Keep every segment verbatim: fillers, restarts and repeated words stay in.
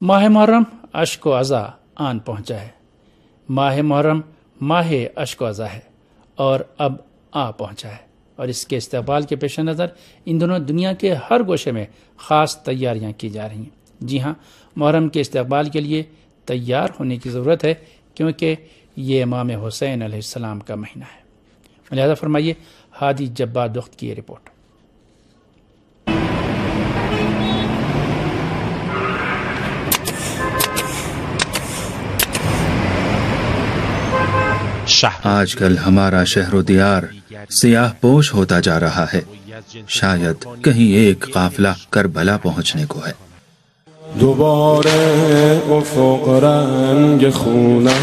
ماہ محرم اشک و عزا آن پہنچا ہے. ماہ محرم ماہ اشک و عزا ہے اور اب آ پہنچا ہے، اور اس کے استقبال کے پیش نظر ان دنوں دنیا کے ہر گوشے میں خاص تیاریاں کی جا رہی ہیں. جی ہاں، محرم کے استقبال کے لیے تیار ہونے کی ضرورت ہے، کیونکہ یہ امام حسین علیہ السلام کا مہینہ ہے. لہذا فرمائیے ہادی جبار دخت کی یہ رپورٹ. آج کل ہمارا شہر و دیار سیاہ پوش ہوتا جا رہا ہے. شاید کہیں ایک قافلہ کربلا پہنچنے کو ہے. دوباره افق رنگ خونه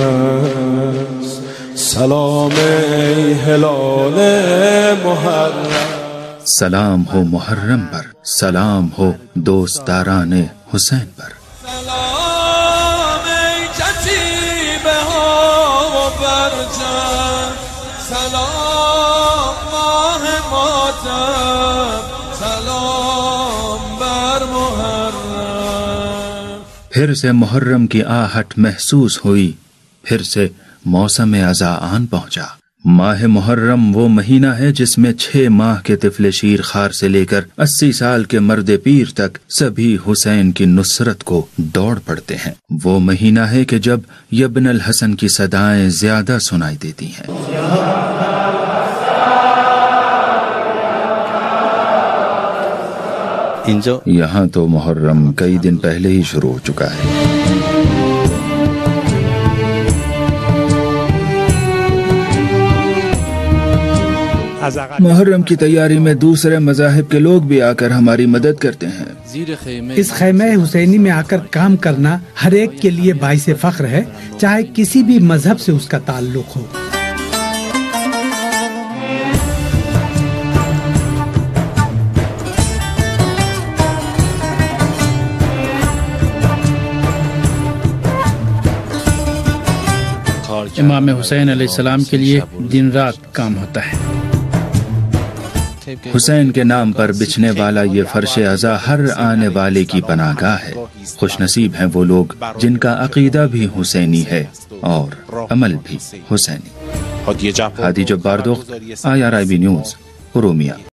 سلام ای هلال محرم. سلام ہو محرم پر، سلام ہو دوستداران حسین پر. سلام ای کتیبه ها و برجم، سلام ماه ماتم، سلام بر محرم. پھر سے محرم کی آہٹ محسوس ہوئی، پھر سے موسم عزا آن پہنچا. ماہ محرم وہ مہینہ ہے جس میں چھ ماہ کے طفل شیر خار سے لے کر اسی سال کے مرد پیر تک سبھی حسین کی نصرت کو دوڑ پڑتے ہیں. وہ مہینہ ہے کہ جب یبن الحسن کی صدائیں زیادہ سنائی دیتی ہیں. یہاں تو محرم کئی دن پہلے ہی شروع ہو چکا ہے. محرم کی تیاری میں دوسرے مذاہب کے لوگ بھی آ کر ہماری مدد کرتے ہیں. اس خیمہ حسینی میں آ کر کام کرنا ہر ایک کے لیے باعث فخر ہے، چاہے کسی بھی مذہب سے اس کا تعلق ہو. امام حسین علیہ السلام کے لیے دن رات کام ہوتا ہے. حسین کے نام پر بچھنے والا یہ فرش عزا ہر آنے والے کی پناہ گاہ ہے. خوش نصیب ہیں وہ لوگ جن کا عقیدہ بھی حسینی ہے اور عمل بھی حسینی. ہادی جبار دخت، I R I B news, ارومیہ.